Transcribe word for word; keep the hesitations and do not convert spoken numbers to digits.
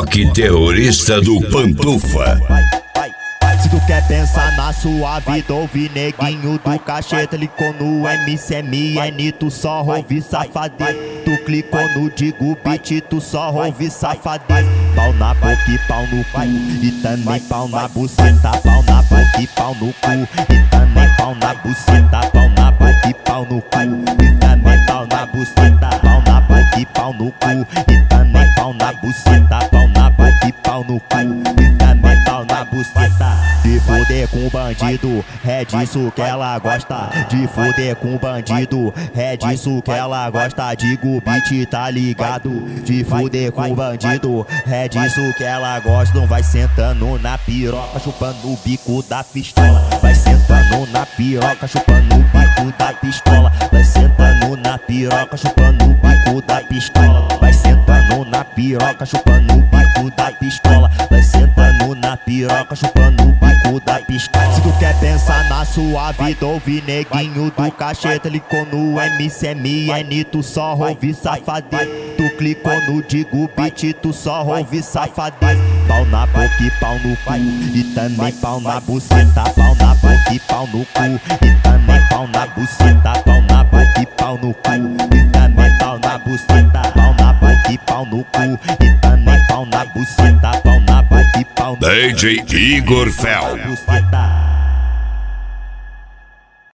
toque terrorista do Pantufa. Se tu quer pensar na sua vida, ouve neguinho do cacheta. Clicou no M C M N, tu só ouve safadez. Tu clicou no Digo Beat, tu só ouve safadez. Pau na boca e pau no cu, e também pau na buceta. Pau na boca e pau no cu, e também pau na buceta. Pau na boca e pau no cu, e também pau na buceta. Pau na boca e pau no cu, e também pau na buceta. Pau na boca e pau no cu, e também pau na buceta. De fuder com bandido, é disso que ela gosta. De fuder com bandido, é disso que ela gosta. Digo Beat, tá ligado? De fuder com bandido, é disso que ela gosta. Não vai sentando na piroca, chupando o bico da pistola. Vai sentando na piroca, chupando o bico da pistola. Vai sentando na piroca, chupando o bico da pistola. Vai sentando na piroca, chupando o bico da pistola. Vai sentando na piroca, chupando o bico da pistola. Se tu quer pensar na sua vida, ouve neguinho do cacheta. Clicou no M C M N, tu só ouve safadez. Tu clicou no Digo Beat, tu só ouve safadez. Pau na boca e pau no cu, e também pau na buceta. Pau na boca e pau no cu, e também pau na buceta. Pau na boca e pau no cu, e também pau na buceta. Pau na boca e pau no cu, e também pau na buceta. Pau na boca e pau no cu, D J Igor Fel. buceta.